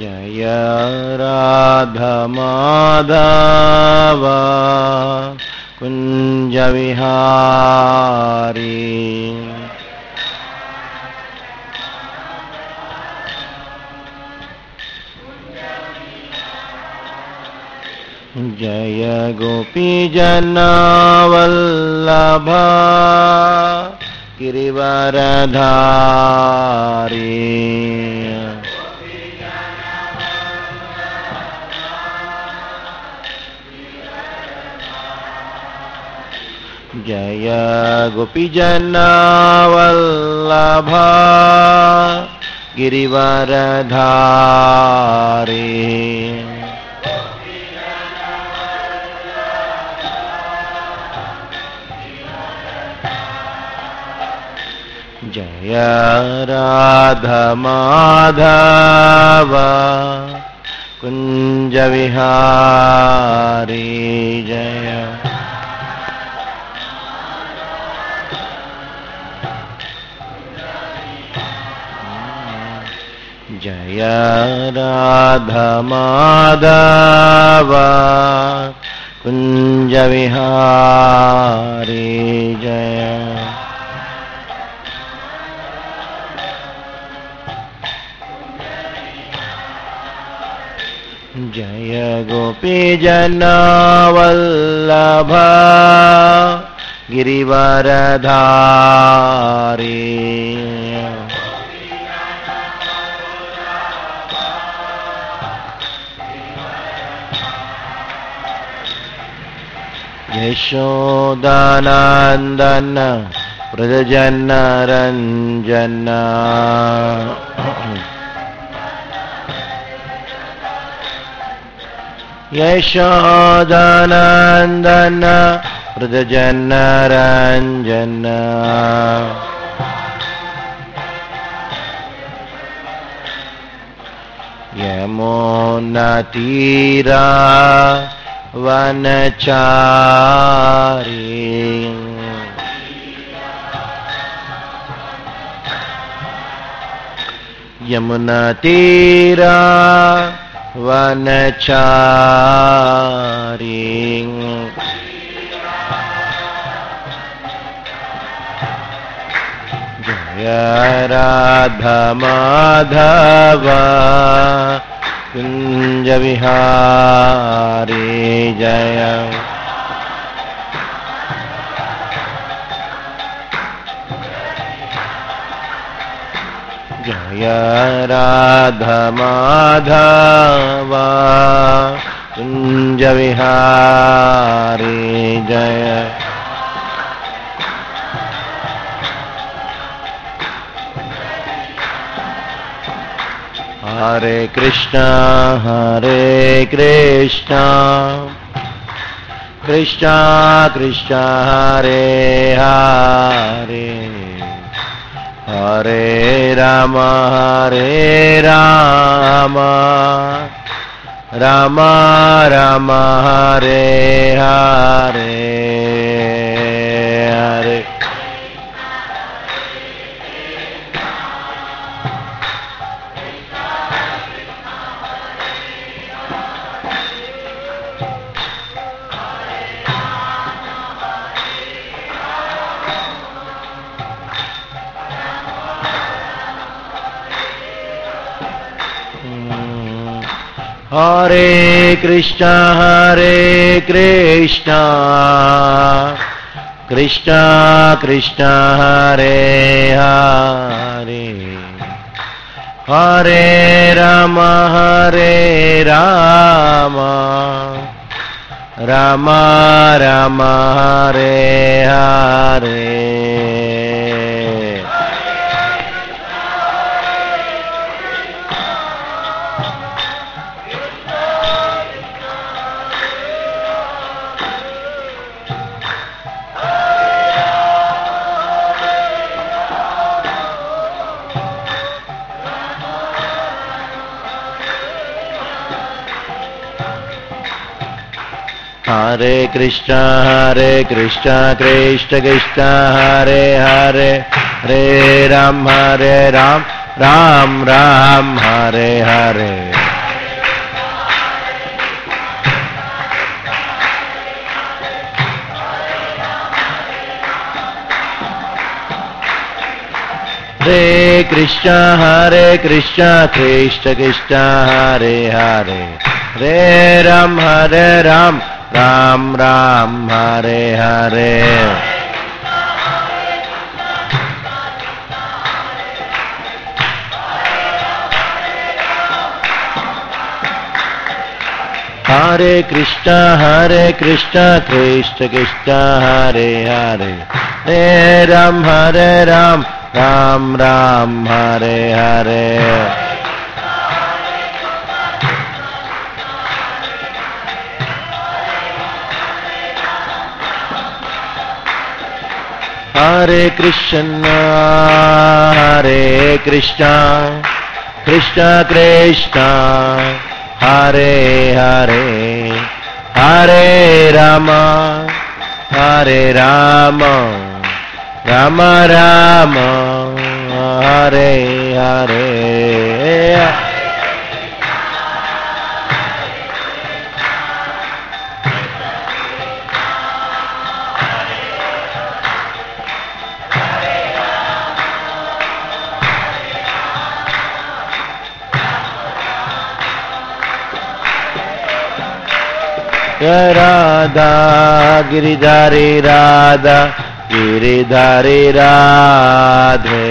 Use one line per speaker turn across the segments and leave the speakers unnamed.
जय राधा माधव कुंज विहारी जय गोपी जनवल्लभ गिरिवरधारी जय गोपी जनवल्लभ गिरिवरधारी जय राधा माधव कुंज विहारी जय जय राधा माधव कुंज विहारी जय जय गोपी जनवल्लभ गिरिवरधारी यशोदानंदन व्रजजन रंजन यशोदानंदन व्रजजन रंजन यमुना तीरा वनचारी यमुना तीरा वनचारी जय राधा माधव कुंज विहारी जय जय राधा माधव कुंज विहारी जय हरे Krishna Krishna Krishna Hare Hare Hare Ram Ram Ram Hare Hare Hare Hare Krishna Krishna Krishna Hare Hare Hare Ram Ram Ram Hare Hare Hare Krishna Krishna Krishna Hare Hare Hare Ram Ram Ram Hare Hare Hare Krishna, Krishna Krishna, Hare Hare, Hare Ram, Ram Ram, Hare Hare. Hare Krishna, Krishna Krishna, Hare Hare, Hare Ram, Ram Ram, Hare Hare. Hare Krishna, Krishna Krishna, Hare Hare, Hare Rama, Rama Rama, Hare Hare. Radha, Giridhari Radha, Giridhari Radhe.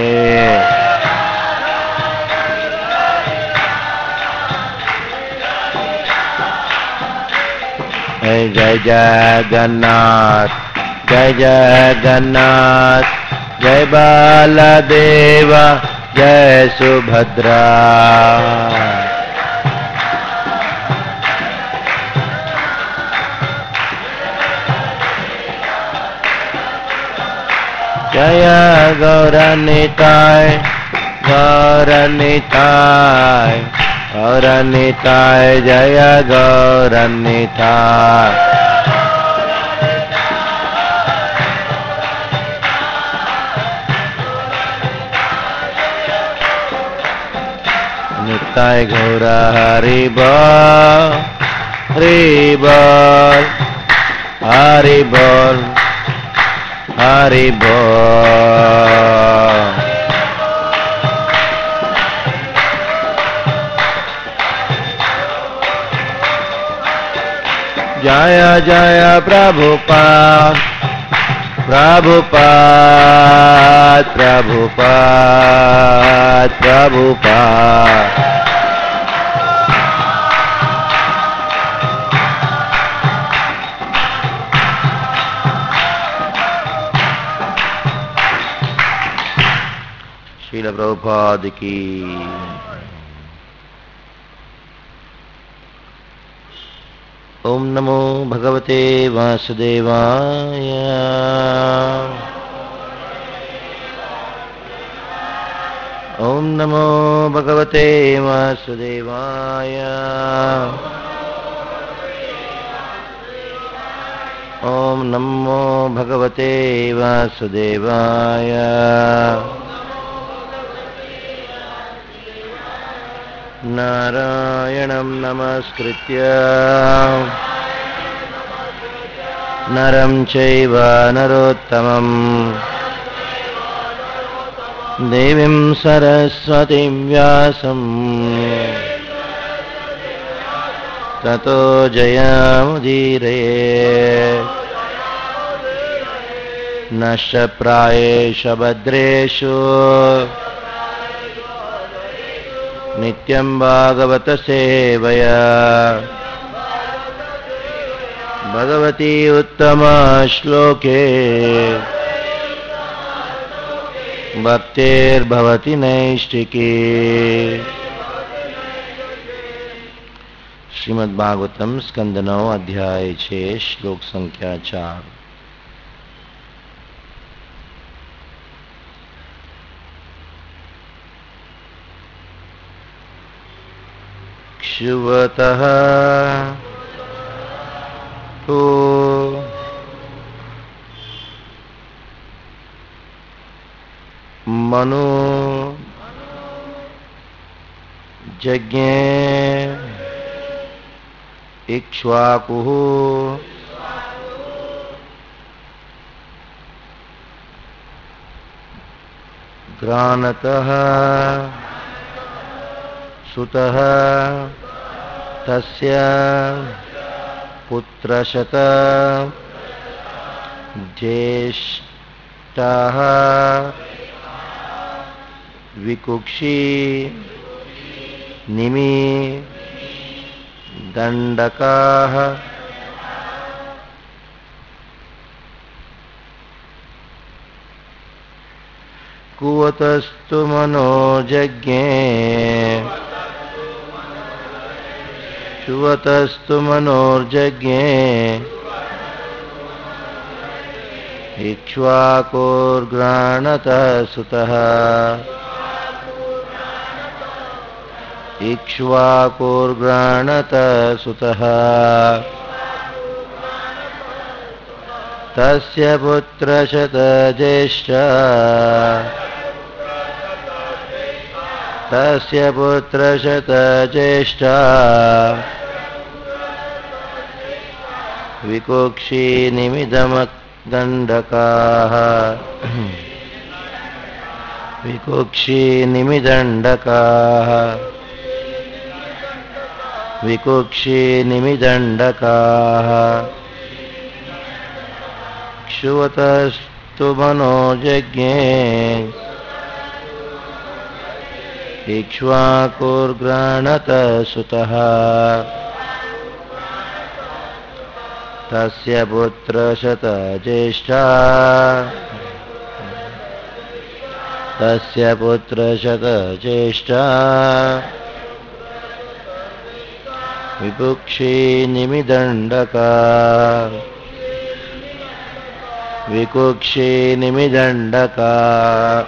Jai Jagannath, Jai Jagannath, Jai Baladeva, Jai Subhadra. Jaya Gauranitai, Gauranitai, Gauranitai, Jaya Gauranitai. Nitai Gaura Haribol, Haribol, Haribol, Haribol. Jaya Jaya Prabhupada, Prabhupada, Prabhupada, Prabhupada. Srila Prabhupada की। ओम नमो भगवते वासुदेवाय। ओम नमो भगवते वासुदेवाय। ओम नमो भगवते वासुदेवाय। नारायणं नमस्कृत्य नरं चैव नरोत्तमं देवीं सरस्वतीं व्यासं ततो जयमुदीरयेत्। नष्टप्रायेषु भद्रेषु नित्यं भागवत सेवया भगवती उत्तम श्लोके भक्तिर्भवति नैष्ठिकी। श्रीमद्भागवतम स्कंद 9 अध्याय 6 श्लोक संख्या 4। क्षुवतः तो मनु यज्ञे इक्ष्वाकुः ग्राणतः सुतः तस्य पुत्रशत ज्येष्ठाः विकुक्षी निमि दंडकाः कुवतस्तु मनोजज्ञे शुवतस्तु मनोर्जज्ञे इक्ष्वाकोर्ग्राणतः सुतः इक्ष्वाकोर्ग्राणतः सुतः तस्य पुत्रशतज्येष्ठः तस्य पुत्रशतज्येष्ठः विकुक्षी निमिदमदण्डकाः विकुक्षी निमिदण्डकाः विकुक्षी निमिदण्डकाः क्षुवतस्तु मनोजज्ञे इक्ष्वाकुर्ग्राणतः सुतः तस्य पुत्रशतज्येष्ठः तस्य पुत्रशतज्येष्ठः विकुक्षी निमिदण्डकाः विकुक्षी निमिदण्डकाः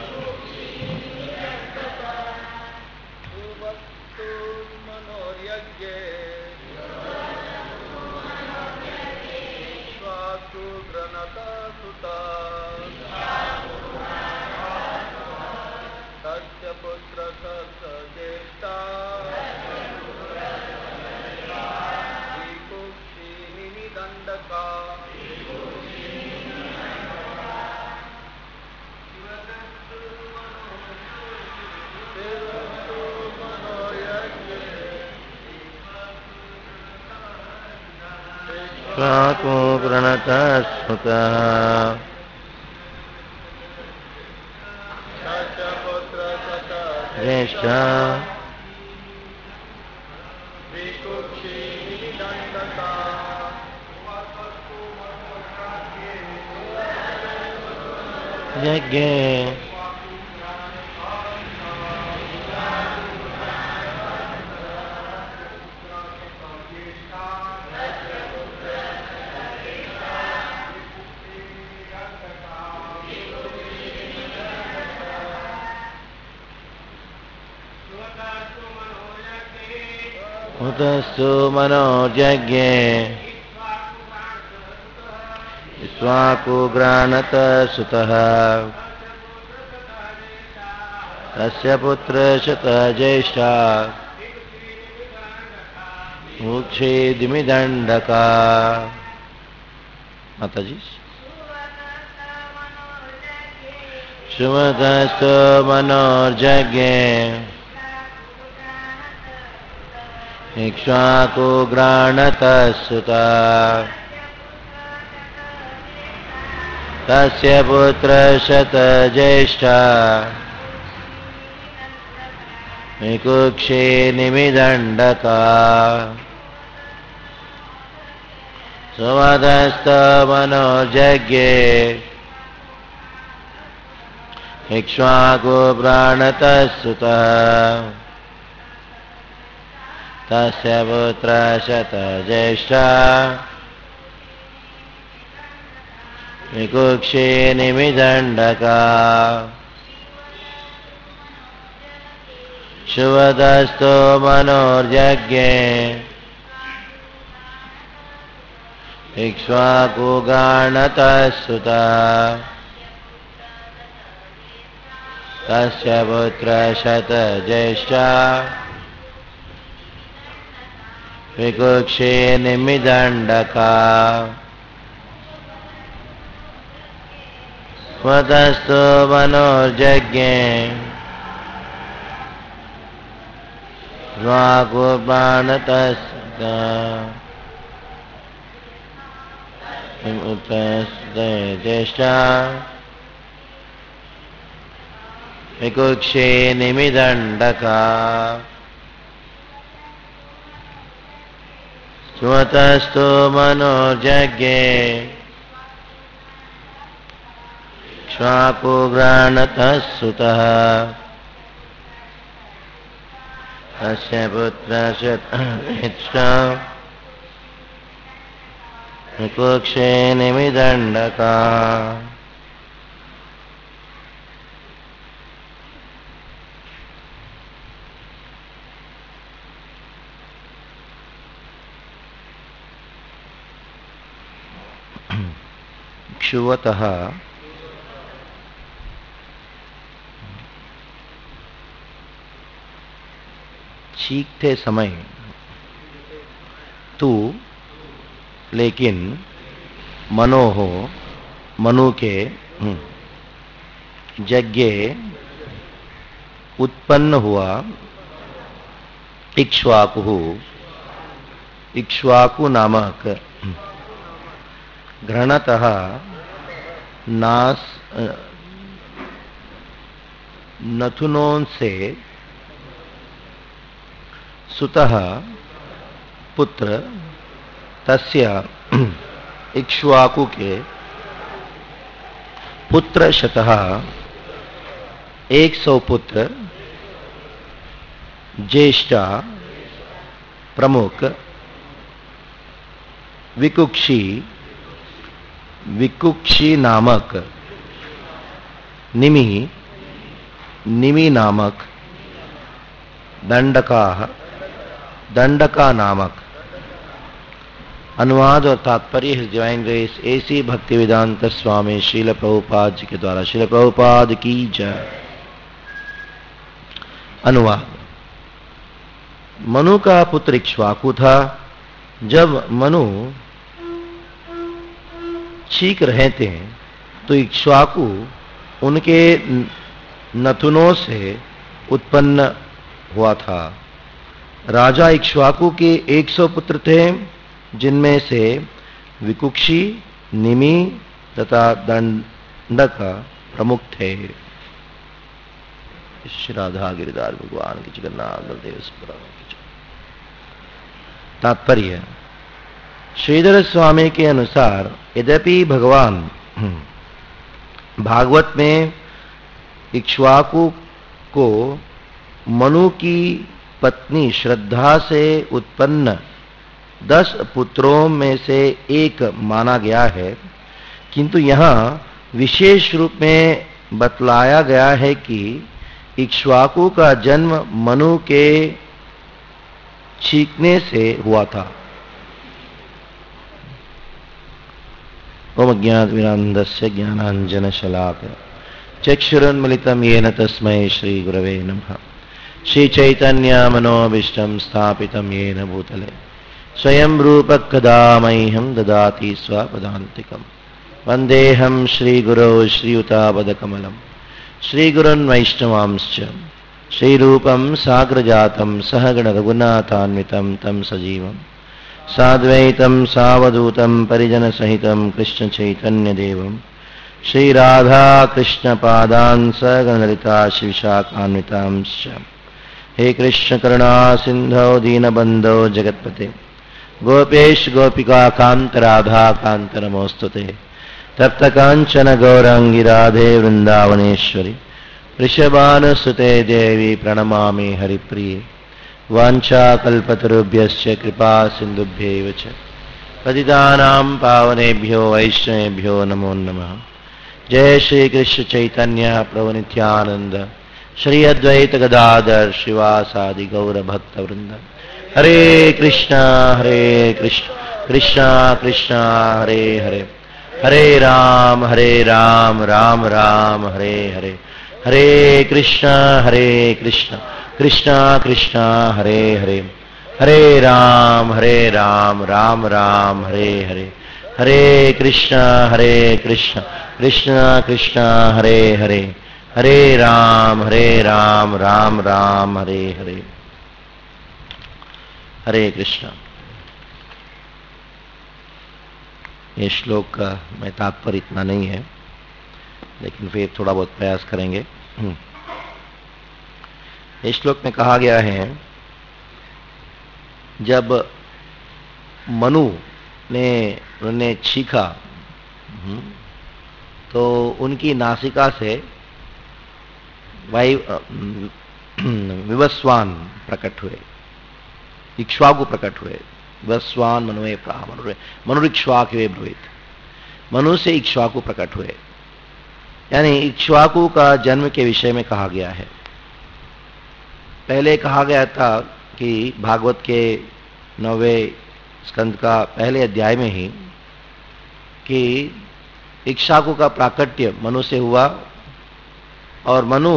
इक्ष्वाकुर्ग्राणतः सुतः ज्येष्ठः यज्ञे उतस्तु मनोजज्ञे इक्ष्वाकुर्ग्राणतः सुतः तस्य पुत्रशतज्येष्ठः विकुक्षी निमिदण्डकाः माताजी शुवतस्तु मनोर्जज्ञे इक्ष्वाकुर्ग्राणतः सुतः तस्य पुत्रशतज्येष्ठः विकुक्षी निमिदण्डकाः शुवतस्तु मनोजज्ञे इक्ष्वाकुर्ग्राणतः सुतः तस्य पुत्रशतज्येष्ठः विकुक्षी निमिदण्डकाः शुवतस्तु मनोर्जज्ञे इक्ष्वाकुर्ग्राणतः सुतः तस्य पुत्रशतज्येष्ठः विकुक्षी निमिदण्डकाः स्वतस्तु मनोर्यज्ञे स्वाकुर्बाणतस्ता उत्तस्तेष्टा विकुक्षे निमिदण्डका स्वतस्तु मनोर्यज्ञे स्वाकुर्बाणतः सुतः तस्य पुत्रस्य विकुक्षे निमिदण्डका क्षुवतः चीखते समय तू लेकिन मनोहो मनु के यज्ञे उत्पन्न हुआ इक्ष्वाकु नामक घृणतः नथुनों से सुतः पुत्र तस्य इक्ष्वाकु के पुत्र शतः 100 पुत्र ज्येष्ठा प्रमुख विकुक्षी नामक निमि नामक दंडका नामक। अनुवाद और तात्पर्य his divine grace A C Bhaktivedanta Swami Srila Prabhupada ji के द्वारा। श्रील प्रभुपाद की जय। अनुवाद। मनु का पुत्र इक्ष्वाकु था। जब मनु चीख रहे थे तो इक्ष्वाकु उनके नथुनों से उत्पन्न हुआ था। राजा इक्ष्वाकु के 100 पुत्र थे, जिनमें से विकुक्षी, निमि तथा दंडक प्रमुख थे। श्री राधा गिरिधार भगवान की जगन्नाथ बलदेव सुभद्रा की जय। तात्पर्य। श्रीधर स्वामी के अनुसार यद्यपि भगवान भागवत में इक्ष्वाकु को मनु की पत्नी श्रद्धा से उत्पन्न 10 पुत्रों में से एक माना गया है, किंतु यहाँ विशेष रूप में बतलाया गया है कि इक्ष्वाकु का जन्म मनु के चीखने से हुआ था। ओम अज्ञातविरान्धस्य ज्ञानाञ्जनशलाकया चक्षुरुन्मिलितं येन तस्मै श्रीगुरवे नमः। श्रीचैतन्यमनोभीष्टं स्थापितं येन भूतले स्वयं रूपः कदा मह्यं ददाति स्वपदान्तिकम्। वन्देऽहं श्रीगुरौ श्रीयुतापदकमलं श्रीगुरुन् वैष्णवांश्च श्रीरूपं साग्रजातं सहगण रघुनाथान्वितं तं सजीवं साद्वैतं सावधूतं परिजनसहितं कृष्णचैतन्यदेवं श्रीराधा कृष्णपादान् सगणललिता श्रीविशाखान्वितांश्च। हे कृष्ण करुणा सिन्धौ दीनबन्धो जगत्पते गोपेश गोपिका कान्त राधा कान्त नमोस्तुते। तप्त कांचन गौरांगी राधे वृंदावनेश्वरी वृषभानुसुते देवी प्रणमामि हरिप्रिये। वाञ्छाकल्पतरुभ्यश्च कृपा सिन्धुभ्यैव च पतितानां पावनेभ्यो वैष्णवेभ्यो नमो नमः। जय श्री कृष्ण चैतन्य प्रभु नित्यानंद श्री अद्वैत गदाधर श्रीवासादि गौर भक्त वृंद। हरे कृष्णा कृष्ण कृष्णा हरे हरे, हरे राम राम राम हरे हरे। हरे कृष्णा कृष्ण कृष्णा हरे हरे, हरे राम राम राम हरे हरे। हरे कृष्णा कृष्ण कृष्ण कृष्ण हरे हरे, हरे राम राम राम हरे हरे। हरे कृष्ण। ये श्लोक का मैं तात्पर्य इतना नहीं है, लेकिन फिर थोड़ा बहुत प्रयास करेंगे। इस श्लोक में कहा गया है, जब मनु ने चीखा तो उनकी नासिका से विवस्वान प्रकट हुए, इक्ष्वाकु प्रकट हुए। विवस्वान मनुवे प्राह मनुरिक्ष्वाकु ब्रुवीत, मनु से इक्ष्वाकु प्रकट हुए। यानी इक्ष्वाकु का जन्म के विषय में कहा गया है। पहले कहा गया था कि भागवत के 9वें स्कंद का पहले अध्याय में ही कि इक्ष्वाकु का प्राकट्य मनु से हुआ, और मनु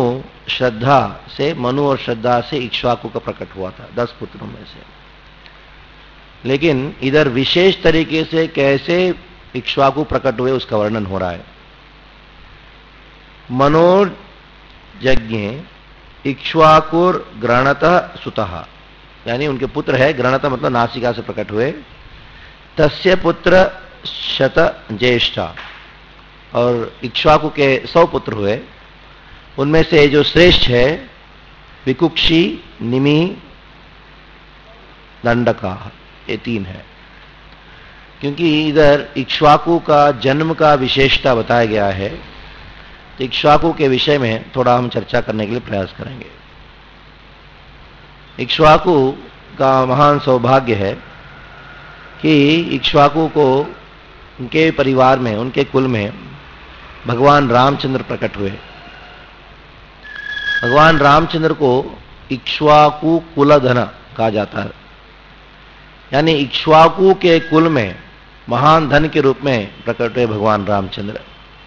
और श्रद्धा से इक्ष्वाकु का प्रकट हुआ था 10 पुत्रों में से। लेकिन इधर विशेष तरीके से कैसे इक्ष्वाकु प्रकट हुए उसका वर्णन हो रहा है। मनोर्यज्ञे इक्ष्वाकुर ग्रणतः सुतः, यानी उनके पुत्र है, ग्रणतः मतलब नासिका से प्रकट हुए। तस्य पुत्र शत ज्येष्ठा, और इक्ष्वाकु के 100 पुत्र हुए। उनमें से जो श्रेष्ठ है विकुक्षी, निमि, दंडका, ये 3 है। क्योंकि इधर इक्ष्वाकु का जन्म का विशेषता बताया गया है, तो इक्ष्वाकु के विषय में थोड़ा हम चर्चा करने के लिए प्रयास करेंगे। इक्ष्वाकु का महान सौभाग्य है कि इक्ष्वाकु को उनके परिवार में, उनके कुल में भगवान रामचंद्र प्रकट हुए। भगवान रामचंद्र को इक्ष्वाकु कुलधन कहा जाता है, यानी इक्ष्वाकु के कुल में महान धन के रूप में प्रकट हुए भगवान रामचंद्र।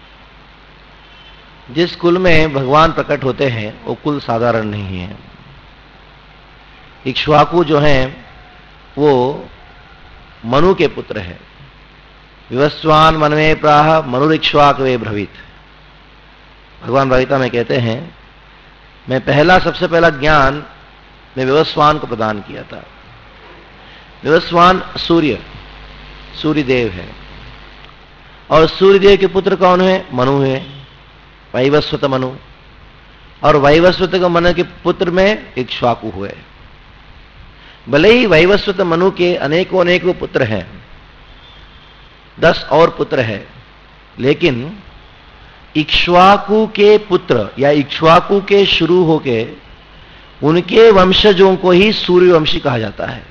जिस कुल में भगवान प्रकट होते हैं वो कुल साधारण नहीं है। इक्ष्वाकु जो हैं वो मनु के पुत्र है। विवस्वान मनवे प्राह मनुरिक्ष्वाकवे ब्रवीत। भगवान भगवता में कहते हैं, मैं सबसे पहला ज्ञान मैं विवस्वान को प्रदान किया था। विवस्वान सूर्यदेव है, और सूर्यदेव के पुत्र कौन है? मनु है, वैवस्वत मनु। और वैवस्वत के मनु के पुत्र में इक्ष्वाकु हुए। भले ही वैवस्वत मनु के अनेकों पुत्र हैं, 10 और पुत्र हैं, लेकिन इक्ष्वाकु के पुत्र या इक्ष्वाकु के शुरू होके उनके वंशजों को ही सूर्यवंशी कहा जाता है।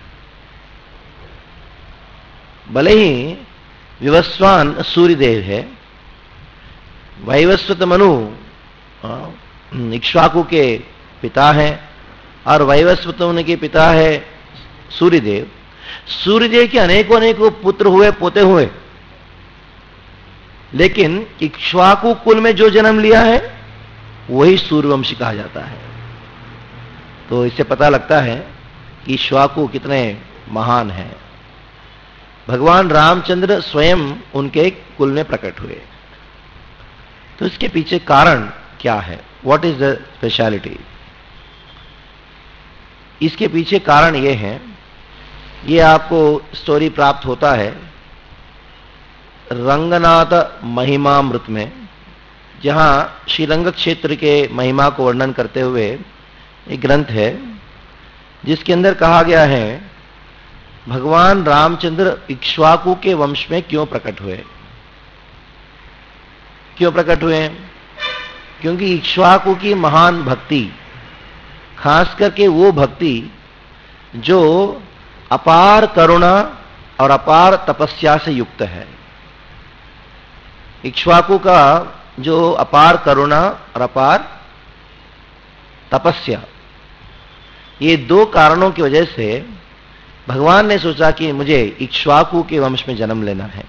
भले ही विवस्वान सूर्यदेव है, वैवस्वत मनु इक्ष्वाकु के पिता हैं, और वैवस्वत मनु के पिता है सूर्यदेव। सूर्यदेव के अनेकों पुत्र हुए, पोते हुए, लेकिन इक्ष्वाकु कुल में जो जन्म लिया है वही सूर्यवंशी कहा जाता है। तो इससे पता लगता है कि इक्ष्वाकु कितने महान हैं। भगवान रामचंद्र स्वयं उनके कुल में प्रकट हुए। तो इसके पीछे कारण क्या है? What is the speciality? इसके पीछे कारण ये है, ये आपको स्टोरी प्राप्त होता है रंगनाथ महिमामृत में, जहां श्रीरंग क्षेत्र के महिमा को वर्णन करते हुए एक ग्रंथ है, जिसके अंदर कहा गया है भगवान रामचंद्र इक्ष्वाकु के वंश में क्यों प्रकट हुए। क्यों प्रकट हुए? क्योंकि इक्ष्वाकु की महान भक्ति, खास करके वो भक्ति जो अपार करुणा और अपार तपस्या से युक्त है। इक्ष्वाकु का जो अपार करुणा और अपार तपस्या, ये 2 कारणों की वजह से भगवान ने सोचा कि मुझे इक्ष्वाकु के वंश में जन्म लेना है।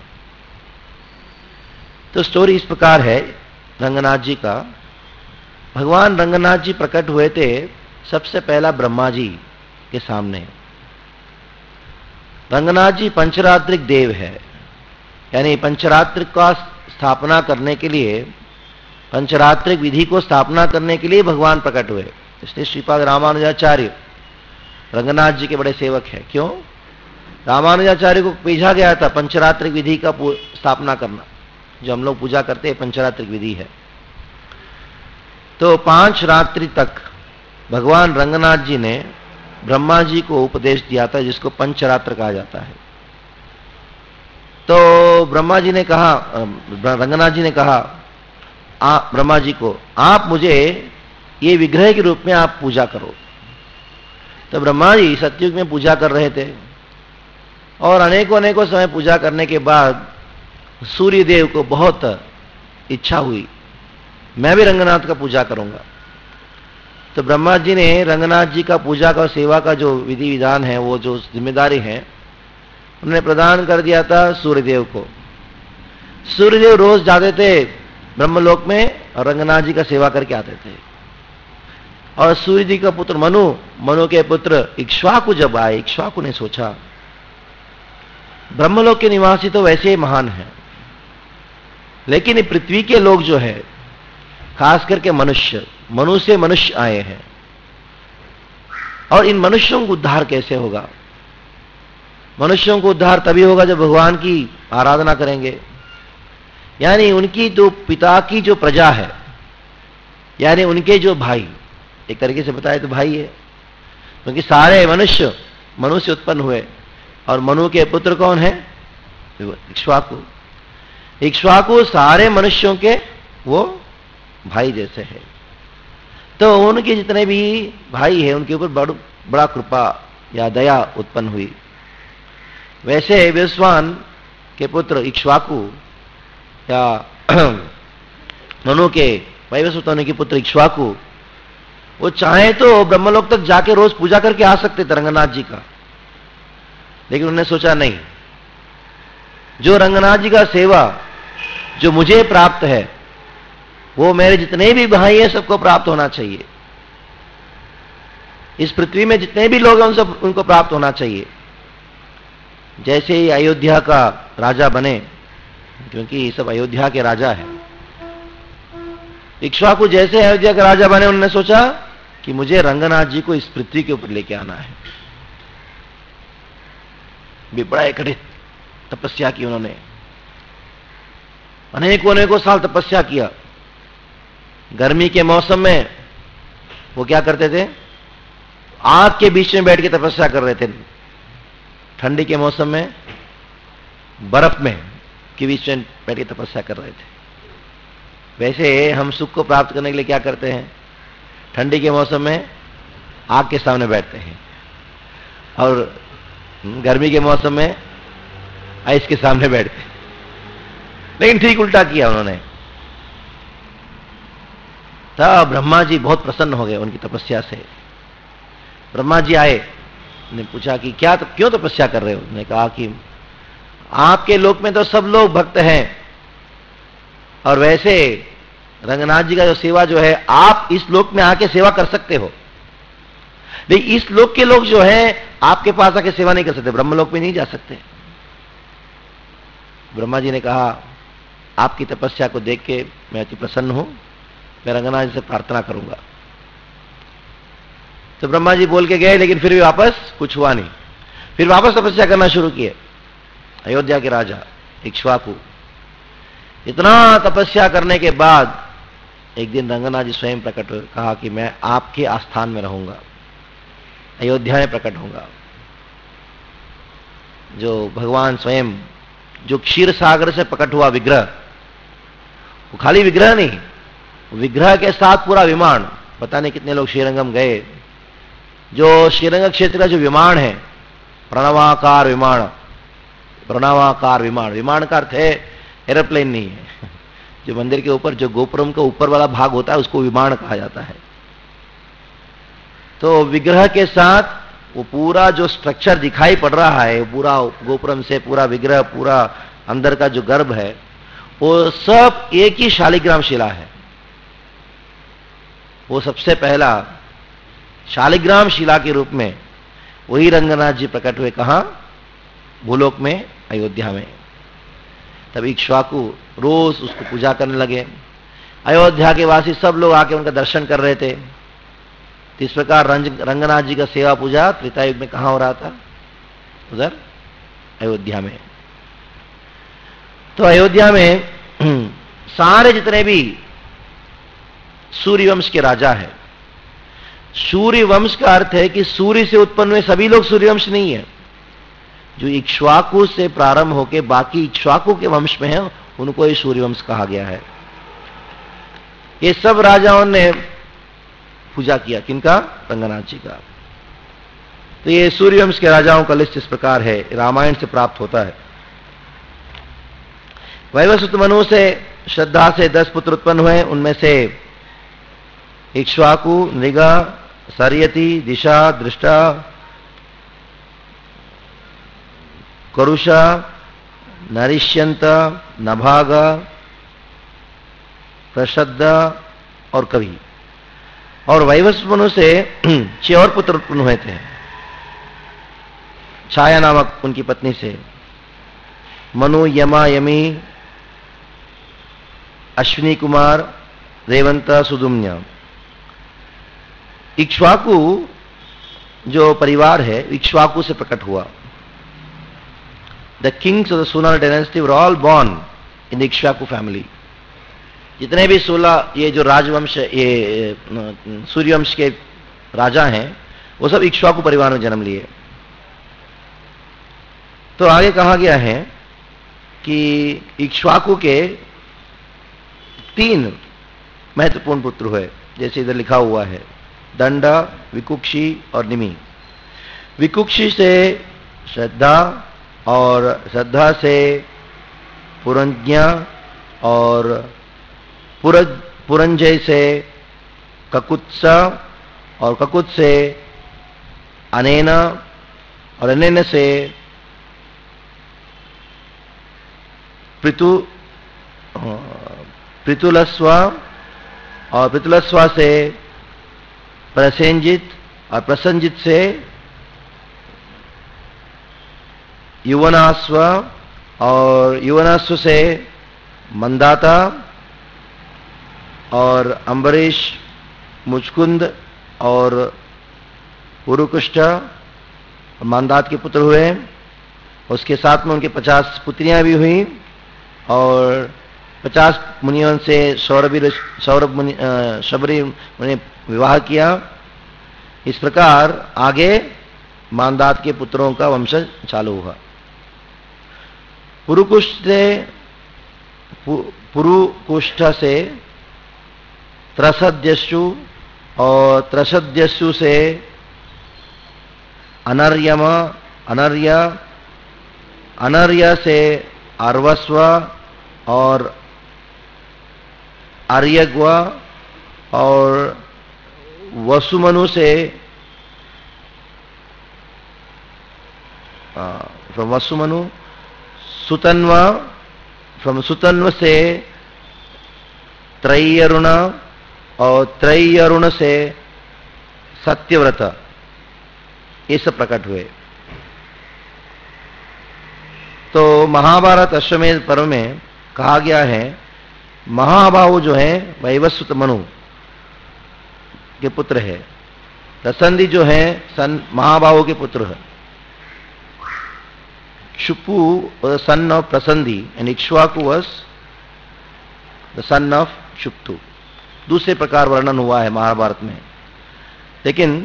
तो स्टोरी इस प्रकार है रंगनाथ जी का। भगवान रंगनाथ जी प्रकट हुए थे सबसे पहला ब्रह्मा जी के सामने। रंगनाथ जी पंचरात्रिक देव है, यानी पंचरात्रिक का स्थापना करने के लिए, पंचरात्रिक विधि को स्थापना करने के लिए भगवान प्रकट हुए। इसलिए श्रीपाद रामानुजाचार्य रंगनाथ जी के बड़े सेवक हैं। क्यों? रामानुजाचार्य को भेजा गया था पंचरात्रिक विधि का स्थापना करना, जो हम लोग पूजा करते हैं पंचरात्रिक विधि है। तो 5 रात्रि तक भगवान रंगनाथ जी ने ब्रह्मा जी को उपदेश दिया था, जिसको पंचरात्र कहा जाता है। तो ब्रह्मा जी ने कहा, रंगनाथ जी ने कहा ब्रह्मा जी को, आप मुझे ये विग्रह के रूप में आप पूजा करो। तो ब्रह्मा जी सतयुग में पूजा कर रहे थे और अनेकों समय पूजा करने के बाद सूर्य देव को बहुत इच्छा हुई, मैं भी रंगनाथ का पूजा करूंगा। तो ब्रह्मा जी ने रंगनाथ जी का पूजा का सेवा का जो विधि विधान है, वो जो जिम्मेदारी है, उन्होंने प्रदान कर दिया था सूर्यदेव को। सूर्यदेव रोज जाते थे ब्रह्मलोक में और रंगनाथ जी का सेवा करके आते थे। और सूर्य जी का पुत्र मनु के पुत्र इक्ष्वाकु जब आए, इक्ष्वाकु ने सोचा ब्रह्मलोक के निवासी तो वैसे ही महान हैं, लेकिन पृथ्वी के लोग जो है, खास करके मनुष्य, मनु से मनुष्य आए हैं, और इन मनुष्यों को उद्धार कैसे होगा? मनुष्यों को उद्धार तभी होगा जब भगवान की आराधना करेंगे। यानी उनकी जो पिता की जो प्रजा है, यानी उनके जो भाई, एक तरीके से बताए तो भाई है, क्योंकि सारे मनुष्य मनु से उत्पन्न हुए, और मनु के पुत्र कौन है? इक्ष्वाकु। इक्ष्वाकु सारे मनुष्यों के वो भाई जैसे है। तो उनके जितने भी भाई हैं, उनके ऊपर बड़ा कृपा या दया उत्पन्न हुई। वैसे विश्वान के पुत्र इक्ष्वाकु या मनु के वैवस्वत होने के पुत्र इक्ष्वाकु, वो चाहे तो ब्रह्मलोक तक जाके रोज पूजा करके आ सकते थे रंगनाथ जी का, लेकिन उन्होंने सोचा नहीं, जो रंगनाथ जी का सेवा जो मुझे प्राप्त है, वो मेरे जितने भी भाई हैं सबको प्राप्त होना चाहिए। इस पृथ्वी में जितने भी लोग हैं उनको प्राप्त होना चाहिए। जैसे ही अयोध्या का राजा बने, क्योंकि ये सब अयोध्या के राजा हैं, इक्ष्वाकु जैसे अयोध्या के राजा बने, उन्होंने सोचा कि मुझे रंगनाथ जी को इस पृथ्वी के ऊपर लेके आना है। बड़ा एकड़े तपस्या की उन्होंने, अनेकों साल तपस्या किया। गर्मी के मौसम में वो क्या करते थे? आग के बीच में बैठ के तपस्या कर रहे थे। ठंडी के मौसम में बर्फ में के बीच में बैठ के तपस्या कर रहे थे। वैसे हम सुख को प्राप्त करने के लिए क्या करते हैं? ठंडी के मौसम में आग के सामने बैठते हैं, और गर्मी के मौसम में आइस के सामने बैठते हैं। लेकिन ठीक उल्टा किया उन्होंने। तब ब्रह्मा जी बहुत प्रसन्न हो गए उनकी तपस्या से। ब्रह्मा जी आए, ने पूछा कि क्यों तपस्या कर रहे हो? उन्होंने कहा कि आपके लोक में तो सब लोग भक्त हैं, और वैसे रंगनाथ जी का जो सेवा जो है, आप इस लोक में आके सेवा कर सकते हो, लेकिन इस लोक के लोग जो हैं आपके पास आके सेवा नहीं कर सकते, ब्रह्मलोक में नहीं जा सकते। ब्रह्मा जी ने कहा, आपकी तपस्या को देख के मैं अति प्रसन्न हूं, मैं रंगनाथ जी से प्रार्थना करूंगा। तो ब्रह्मा जी बोल के गए, लेकिन फिर भी वापस कुछ हुआ नहीं। फिर वापस तपस्या करना शुरू किए अयोध्या के राजा इक्ष्वाकु। इतना तपस्या करने के बाद एक दिन रंगनाथ जी स्वयं प्रकट हुए, कहा कि मैं आपके आस्थान में रहूंगा, अयोध्या में प्रकट होगा। जो भगवान स्वयं, जो क्षीर सागर से प्रकट हुआ विग्रह, वो खाली विग्रह नहीं, विग्रह के साथ पूरा विमान। पता नहीं कितने लोग श्रीरंगम गए। जो श्रीरंग क्षेत्र का जो विमान है, प्रणवाकार विमान, प्रणवाकार विमान, विमान का अर्थ है एरोप्लेन नहीं है। जो मंदिर के ऊपर जो गोपुरम का ऊपर वाला भाग होता है, उसको विमान कहा जाता है। तो विग्रह के साथ वो पूरा जो स्ट्रक्चर दिखाई पड़ रहा है, पूरा गोपुरम से पूरा विग्रह, पूरा अंदर का जो गर्भ है, वो सब एक ही शालिग्राम शिला है। वो सबसे पहला शालिग्राम शिला के रूप में वही रंगनाथ जी प्रकट हुए। कहां? भूलोक में, अयोध्या में। तब इक्ष्वाकु रोज उसको पूजा करने लगे। अयोध्या के वासी सब लोग आके उनका दर्शन कर रहे थे। तो इस प्रकार रंगनाथ जी का सेवा पूजा त्रेता युग में कहां हो रहा था? उधर अयोध्या में। तो अयोध्या में सारे जितने भी सूर्यवंश के राजा है, सूर्यवंश का अर्थ है कि सूर्य से उत्पन्न हुए सभी लोग सूर्यवंश नहीं है। जो इक्ष्वाकु से प्रारंभ होकर बाकी इक्ष्वाकु के वंश में है उनको ही सूर्यवंश कहा गया है। ये सब राजाओं ने पूजा किया, किनका? रंगनाथ जी का। तो ये सूर्यवंश के राजाओं का लिस्ट इस प्रकार है, रामायण से प्राप्त होता है। वैवस्वत मनु से श्रद्धा से 10 पुत्र उत्पन्न हुए। उनमें से इक्ष्वाकु, नृगा, सरयति, दिशा, दृष्टा, करुषा, नरिष्यंत, नभागा, प्रशद्ध और कवि। और वैवस्वत मनु से 6 और पुत्र उत्पन्न हुए थे। छाया नामक उनकी पत्नी से मनु, यमा, यमी, अश्विनी कुमार, रेवंत, सुदुम्न। इक्ष्वाकु जो परिवार है इक्ष्वाकु से प्रकट हुआ। The kings of the solar dynasty were all born in Ikshvaku family. जितने भी 16 ये जो राजवंश, ये सूर्यवंश के राजा हैं, वो सब इक्ष्वाकु परिवार में जन्म लिए। तो आगे कहा गया है कि इक्ष्वाकु के 3 महत्वपूर्ण पुत्र हुए, जैसे इधर लिखा हुआ है, दंड, विकुक्षी और निमि। विकुक्षी से श्रद्धा और श्रद्धा से पुरंज्ञा और पुरंजय से ककुत्सा और ककुत से अनेना और अनेन से पृतुलस्वा और पृतुलस्वा से प्रसेंजित और प्रसंजित से युवनास्व और युवनास्व से मंदाता और अम्बरीश, मुचकुंद और उरुकुष्ठ मंदात के पुत्र हुए। उसके साथ में उनके 50 पुत्रियां भी हुई और 50 मुनियों से शबरी ने विवाह किया। इस प्रकार आगे मानदात के पुत्रों का वंश चालू हुआ। पुरुकुष्ठ से त्रसद्यशु और त्रसद्यशु से अनर्य से अर्वस्व और आर्यग्व और वसुमनु से फ्रॉम वसुमनु सुतन्व, फ्रॉम सुतन्व से त्रय्यरुण और त्रय्यरुण से सत्यव्रत, ये सब प्रकट हुए। तो महाभारत अश्वमेध पर्व में कहा गया है महाबाहु जो है वैवस्वत मनु के पुत्र है, प्रसंदी जो है महाबाहु के पुत्र है। Shupu was the son of Prasandi and Ikshvaku was the son of Shuptu। दूसरे प्रकार वर्णन हुआ है महाभारत में। लेकिन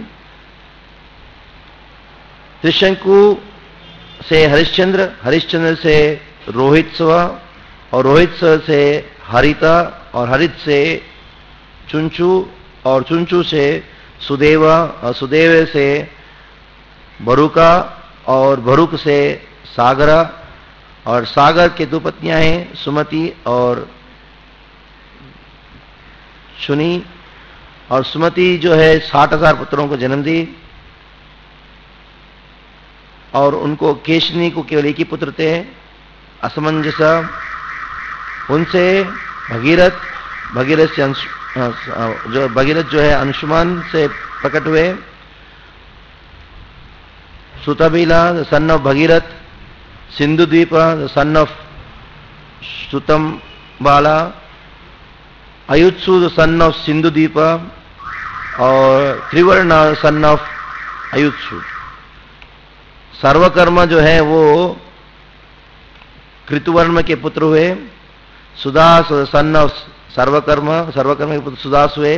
त्रिशंकु से हरिश्चंद्र, हरिश्चंद्र से रोहितस्व और रोहितस्व से हरिता और हरित से चुंचु और चुंचु से सुदेवा और सुदेव से भरुका और भरुक से सागरा और सागर के 2 पत्नियां हैं सुमति और सुनी। और सुमति जो है 60,000 पुत्रों को जन्म दी और उनको केशनी को केवल एक ही पुत्र थे असमंजस। उनसे भगीरथ, भगीरथ से जो भगीरथ जो है अंशुमान से प्रकट हुए। सुतबीला the son of Bhagiratha, Sindhu Dvipa the son of सुतम बाला, अयुत्सु सन ऑफ सिंधु द्वीप और त्रिवर्ण सन ऑफ अयुत्सु। सर्वकर्म जो है वो कृतुवर्म के पुत्र हुए। सुदास सन ऑफ सर्वकर्म, सर्वकर्म के पुत्र सुदास हुए।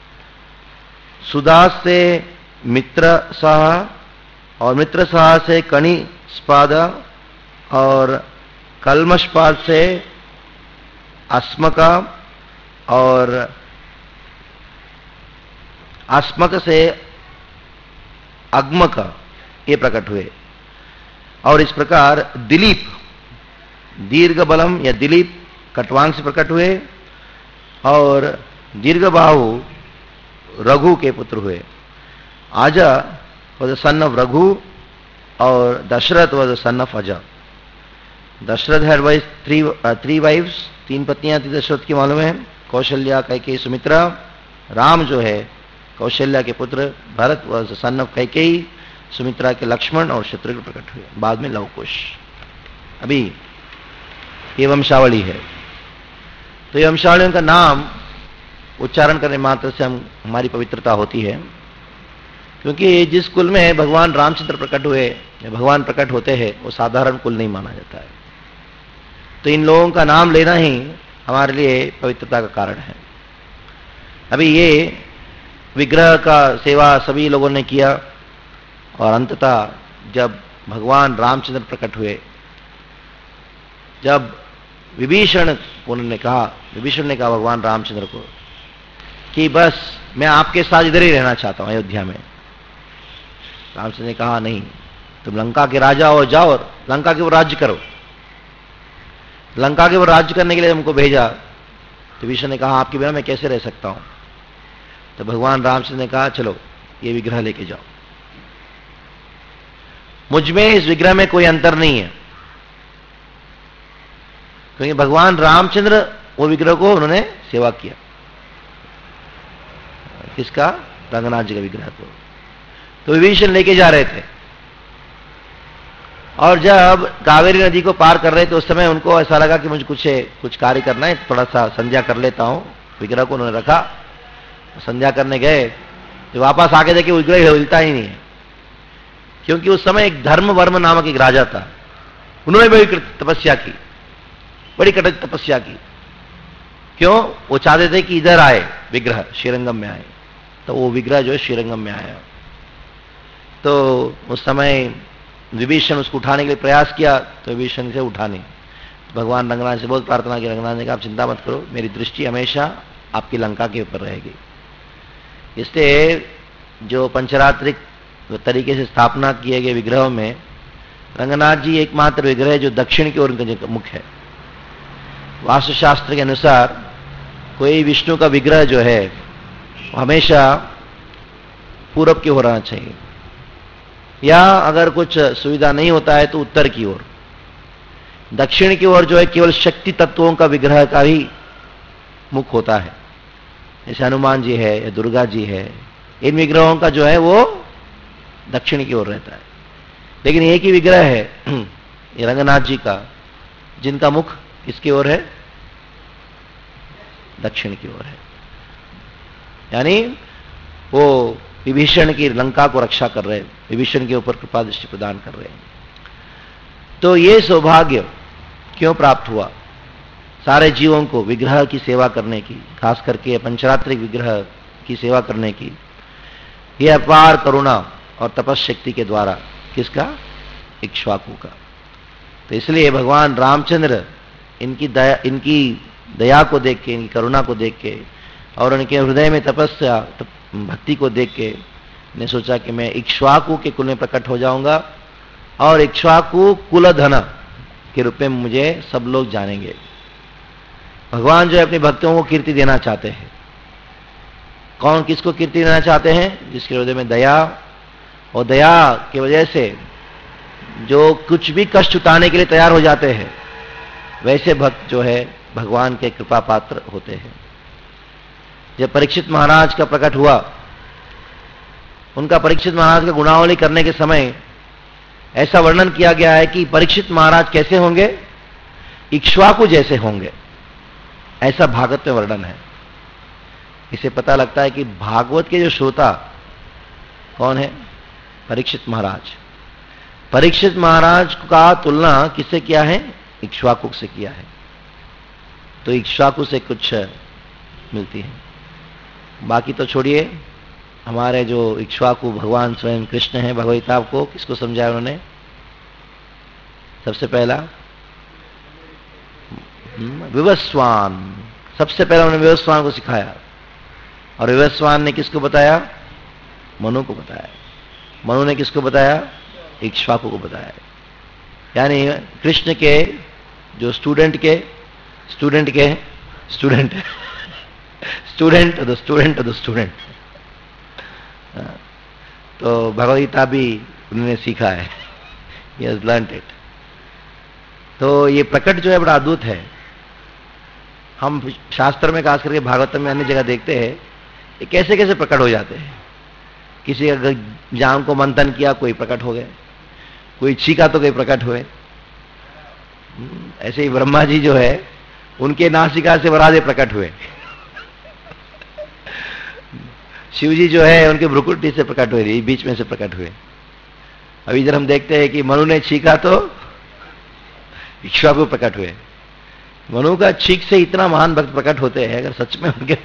सुदास से मित्र साह और मित्र साह से कणि स्पाद और कलमशपाद से अस्मका और अस्मक से अग्मक ये प्रकट हुए। और इस प्रकार दिलीप दीर्घ बलम या दिलीप कटवांग से प्रकट हुए और दीर्घबाहु रघु के पुत्र हुए। Aja was the son of Raghu और Dasharatha was the son of Aja. Dasharatha had wife three wives, 3 पत्नियां थी दशरथ की मालूम है, कौशल्या, कैकेयी, सुमित्रा। राम जो है कौशल्या के पुत्र, Bharata was the son of Kaikeyi, Sumitra के लक्ष्मण और शत्रुघ्न प्रकट हुए। बाद में लवकुश। अभी ये वंशावली है। तो ये वंशावलियों का नाम उच्चारण करने मात्र से हमारी पवित्रता होती है, क्योंकि जिस कुल में भगवान रामचंद्र प्रकट हुए या भगवान प्रकट होते हैं वो साधारण कुल नहीं माना जाता है। तो इन लोगों का नाम लेना ही हमारे लिए पवित्रता का कारण है। अभी ये विग्रह का सेवा सभी लोगों ने किया और अंततः जब भगवान रामचंद्र प्रकट हुए, जब विभीषण उन्होंने कहा, विभीषण ने कहा भगवान रामचंद्र को कि बस मैं आपके साथ इधर ही रहना चाहता हूं अयोध्या में। रामचंद्र ने कहा नहीं, तुम लंका के राजा हो, जाओ और लंका के ऊपर राज्य करो। लंका के ऊपर राज्य करने के लिए हमको भेजा। तो विभीषण ने कहा आपके बिना मैं कैसे रह सकता हूं। तो भगवान रामचंद्र ने कहा चलो ये विग्रह लेके जाओ। मुझ में इस विग्रह में कोई अंतर नहीं है, क्योंकि भगवान रामचंद्र वो विग्रह को उन्होंने सेवा किया। किसका? रंगनाथ जी का विग्रह को। तो विभीषण लेके जा रहे थे और जब कावेरी नदी को पार कर रहे थे उस समय उनको ऐसा लगा कि मुझे कुछ कार्य करना है, थोड़ा सा संध्या कर लेता हूं। विग्रह को उन्होंने रखा, संध्या करने गए तो वापस आके देखे विग्रह हिलता ही नहीं है, क्योंकि उस समय एक धर्मवर्म नामक एक राजा था। उन्होंने बड़ी तपस्या की, बड़ी कठिन तपस्या की। क्यों? वो चाहते थे कि इधर आए विग्रह, श्रीरंगम में आए। तो वो विग्रह जो है श्रीरंगम में आया। तो उस समय विभीषण उसको उठाने के लिए प्रयास किया, तो विभीषण से उठा नहीं। भगवान रंगनाथ से बहुत प्रार्थना की। रंगनाथ ने कहा आप चिंता मत करो, मेरी दृष्टि हमेशा आपकी लंका के ऊपर रहेगी। इसलिए जो पंचरात्रिक तरीके से स्थापना किए गए विग्रहों में रंगनाथ जी एकमात्र विग्रह है जो दक्षिण की ओर उनका मुख है। वास्तुशास्त्र के अनुसार कोई विष्णु का विग्रह जो है हमेशा पूरब की ओर होना चाहिए, या अगर कुछ सुविधा नहीं होता है तो उत्तर की ओर। दक्षिण की ओर जो है केवल शक्ति तत्वों का विग्रह का ही मुख होता है, जैसे हनुमान जी है या दुर्गा जी है। इन विग्रहों का जो है वो दक्षिण की ओर रहता है। लेकिन एक ही विग्रह है ये रंगनाथ जी का, जिनका मुख किसकी ओर है? दक्षिण की ओर है। यानी वो विभीषण की लंका को रक्षा कर रहे हैं, विभीषण के ऊपर कृपा दृष्टि प्रदान कर रहे हैं। तो ये सौभाग्य क्यों प्राप्त हुआ सारे जीवों को विग्रह की सेवा करने की, खास करके पंचरात्रिक विग्रह की सेवा करने की? यह अपार करुणा और तपस्शक्ति के द्वारा। किसका? इक्ष्वाकु का। तो इसलिए भगवान रामचंद्र इनकी दया को देख के, इनकी करुणा को देख के और उनके हृदय में तपस्या भक्ति को देख के ने सोचा कि मैं इक्ष्वाकु के कुल में प्रकट हो जाऊंगा और इक्ष्वाकु कुलधन के रूप में मुझे सब लोग जानेंगे। भगवान जो है अपने भक्तों को कीर्ति देना चाहते हैं। कौन किसको कीर्ति देना चाहते हैं? जिसके हृदय में दया, और दया की वजह से जो कुछ भी कष्ट उठाने के लिए तैयार हो जाते हैं, वैसे भक्त जो है भगवान के कृपा पात्र होते हैं। जब परीक्षित महाराज का प्रकट हुआ, उनका परीक्षित महाराज का गुणावली करने के समय ऐसा वर्णन किया गया है कि परीक्षित महाराज कैसे होंगे? इक्ष्वाकु जैसे होंगे, ऐसा भागवत में वर्णन है। इसे पता लगता है कि भागवत के जो श्रोता कौन है? परीक्षित महाराज। परीक्षित महाराज का तुलना किससे किया है? इक्ष्वाकु से किया है। तो इक्ष्वाकु से कुछ मिलती है। बाकी तो छोड़िए, हमारे जो इक्ष्वाकु भगवान स्वयं कृष्ण हैं, भगवद गीता को किसको समझाया उन्होंने? सबसे पहला विवस्वान। सबसे पहला उन्होंने विवस्वान को सिखाया, और विवस्वान ने किसको बताया? मनु को बताया। मनु ने किसको बताया? इक्ष्वाकु को बताया। यानी कृष्ण के जो स्टूडेंट तो भगवद गीता भी उन्होंने सीखा है, he has learnt it। तो ये प्रकट जो है बड़ा अद्भुत है। हम शास्त्र में खास करके भागवत में अन्य जगह देखते हैं ये कैसे कैसे प्रकट हो जाते हैं। किसी का जाम को मंथन किया, कोई प्रकट हो गए, कोई छीका तो कोई प्रकट हुए। ऐसे ही ब्रह्मा जी जो है उनके नासिका से वरादे प्रकट हुए। शिव जी जो है उनके भ्रुकुटी से प्रकट हुए, बीच में से प्रकट हुए। अभी इधर हम देखते हैं कि मनु ने छीका तो इक्ष्वाकु प्रकट हुए। मनु का छीक से इतना महान भक्त प्रकट होते हैं, अगर सच में उनके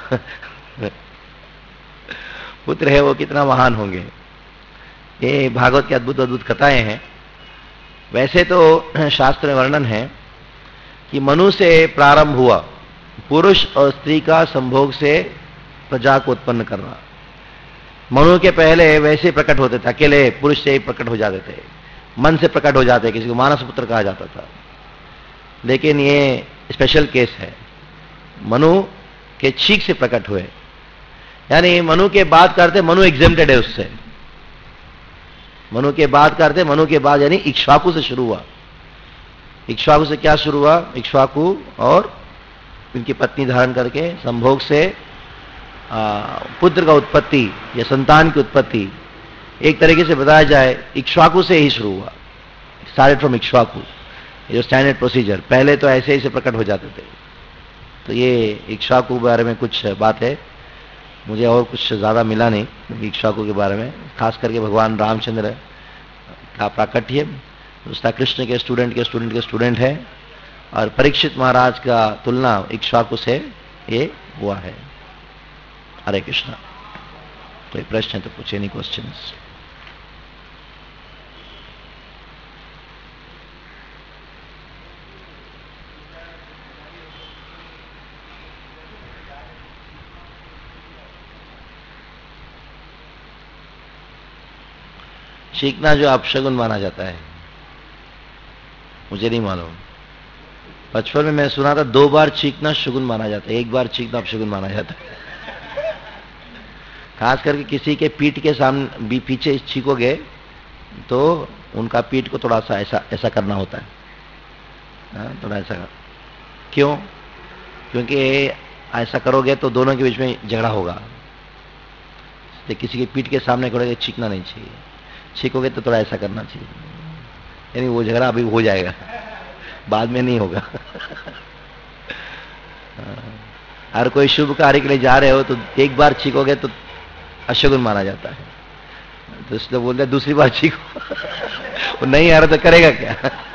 पुत्र है वो कितना महान होंगे। ये भागवत की अद्भुत अद्भुत कथाएं हैं। वैसे तो शास्त्र में वर्णन है कि मनु से प्रारंभ हुआ पुरुष और स्त्री का संभोग से प्रजा को उत्पन्न करना। मनु के पहले वैसे प्रकट होते थे, अकेले पुरुष से ही प्रकट हो जाते थे, मन से प्रकट हो जाते, किसी को मानस पुत्र कहा जाता था। लेकिन ये स्पेशल केस है, मनु के छीक से प्रकट हुए। यानी मनु के बाद करते, मनु एग्जेम्प्टेड है उससे। मनु के बाद करते, मनु के बाद यानी इक्ष्वाकु से शुरू हुआ। इक्ष्वाकु से क्या शुरू हुआ? इक्ष्वाकु और उनकी पत्नी धारण करके संभोग से पुत्र का उत्पत्ति या संतान की उत्पत्ति एक तरीके से बताया जाए इक्ष्वाकु से ही शुरू हुआ। स्टार्टेड फ्रॉम इक्ष्वाकु, जो स्टैंडर्ड प्रोसीजर। पहले तो ऐसे ही से प्रकट हो जाते थे। तो ये इक्ष्वाकु के बारे में कुछ बात है, मुझे और कुछ ज्यादा मिला नहीं इक्ष्वाकु के बारे में। खास करके भगवान रामचंद्र का प्राकट्य उसका कृष्ण के स्टूडेंट है, और परीक्षित महाराज का तुलना इक्ष्वाकु से ये हुआ है। हरे कृष्णा। कोई प्रश्न है तो पूछे, नहीं क्वेश्चंस? चीखना जो अपशगुन माना जाता है, मुझे नहीं मालूम। बचपन में मैं सुना था 2 बार चीखना शगुन माना जाता है, 1 बार चीखना अपशगुन माना जाता है। खास करके किसी के पीठ के सामने भी पीछे चीखोगे तो उनका पीठ को थोड़ा सा ऐसा करना होता है, थोड़ा ऐसा। क्यों? क्योंकि ऐसा करोगे तो दोनों के बीच में झगड़ा होगा। तो किसी के पीठ के सामने खड़े चीखना नहीं चाहिए, चीखोगे तो थोड़ा ऐसा करना चाहिए, यानी वो झगड़ा अभी हो जाएगा, बाद में नहीं होगा। हर कोई शुभ कार्य के लिए जा रहे हो तो 1 बार चीखोगे तो अशगुन माना जाता है, तो इसलिए बोलते हैं दूसरी बार चीखो। वो नहीं आ रहा तो करेगा क्या?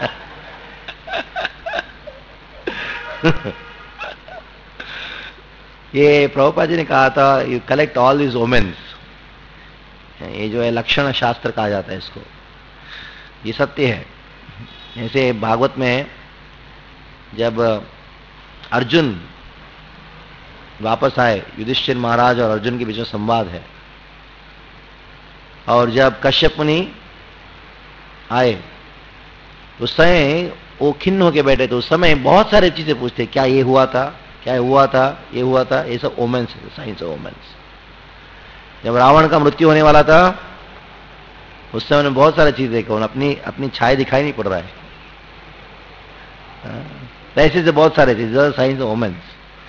ये प्रभुपाद जी ने कहा था, you collect all this omens. ये जो है लक्षण शास्त्र कहा जाता है इसको, ये सत्य है। जैसे भागवत में जब अर्जुन वापस आए, युधिष्ठिर महाराज और अर्जुन के बीच में संवाद है, और जब कश्यप मुनि आए उस समय वो खिन्न होके बैठे, तो उस समय बहुत सारे चीजें पूछते, क्या ये हुआ था, क्या हुआ था, ये हुआ था, ये सब ओमेंस है, साइंस ऑफ ओमेंस। जब रावण का मृत्यु होने वाला था उस समय उन्होंने बहुत सारी चीज देखा, अपनी छाया दिखाई नहीं पड़ रहा है। ऐसे से बहुत सारे चीज, साइंस ऑफ ओमेंस।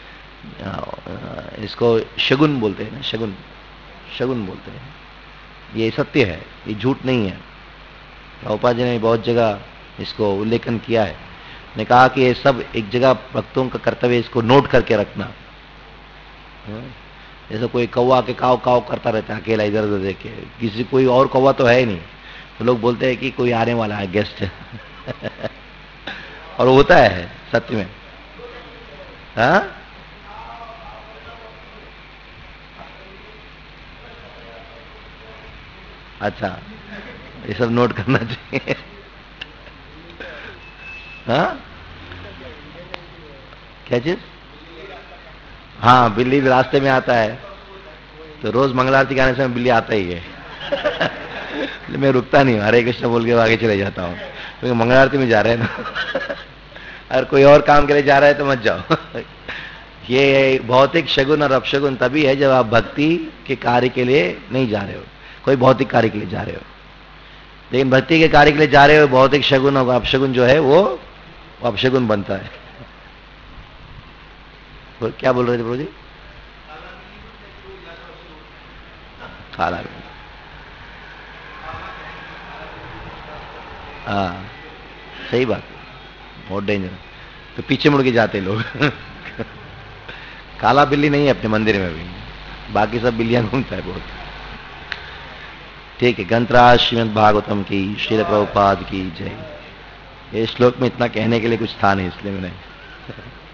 इसको शगुन बोलते हैं ना, शगुन बोलते हैं। ये सत्य है, ये झूठ नहीं है। प्रभुपाद जी ने बहुत जगह इसको उल्लेखन किया है। ने कहा कि ये सब एक जगह भक्तों का कर्तव्य, इसको नोट करके रखना। जैसे कोई कौवा के काव काव करता रहता है अकेला इधर उधर देख के, किसी कोई और कौवा तो है ही नहीं, तो लोग बोलते हैं कि कोई आने वाला है, गेस्ट है। और होता है सत्य में। हाँ, अच्छा, ये सब नोट करना चाहिए। हाँ, क्या चीज? हाँ, बिल्ली भी रास्ते में आता है, तो रोज मंगल आरती के आने समय बिल्ली आता ही है। मैं रुकता नहीं, हरे कृष्ण बोल के आगे चले जाता हूँ, क्योंकि मंगल आरती में जा रहे हैं ना। अगर कोई और काम के लिए जा रहा है तो मत जाओ। ये भौतिक शगुन और अपशगुन तभी है जब आप भक्ति के कार्य के लिए नहीं जा रहे हो, कोई भौतिक कार्य के लिए जा रहे हो। लेकिन भक्ति के कार्य के लिए जा रहे हो, भौतिक शगुन और अपशगुन जो है वो अपशगुन बनता है। क्या बोल रहे थे प्रभु जी? काला, हाँ सही बात, बहुत डेंजर। तो पीछे मुड़ के जाते लोग। काला बिल्ली नहीं है अपने मंदिर में भी, बाकी सब बिल्लियां घूमता है बहुत। ठीक है, ग्रंथराज श्रीमद् भागवतम की, श्रील प्रभुपाद की जय। ये श्लोक में इतना कहने के लिए कुछ था नहीं, इसलिए मैंने